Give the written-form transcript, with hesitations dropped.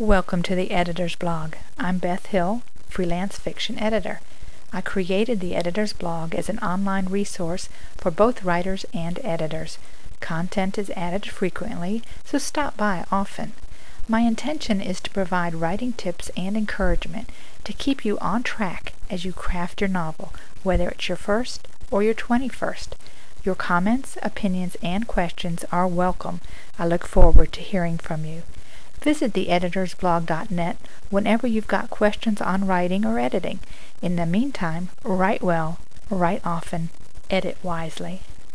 Welcome to the Editor's Blog. I'm Beth Hill, freelance fiction editor. I created the Editor's Blog as an online resource for both writers and editors. Content is added frequently, so stop by often. My intention is to provide writing tips and encouragement to keep you on track as you craft your novel, whether it's your first or your 21st. Your comments, opinions, and questions are welcome. I look forward to hearing from you. Visit theeditorsblog.net whenever you've got questions on writing or editing. In the meantime, write well, write often, edit wisely.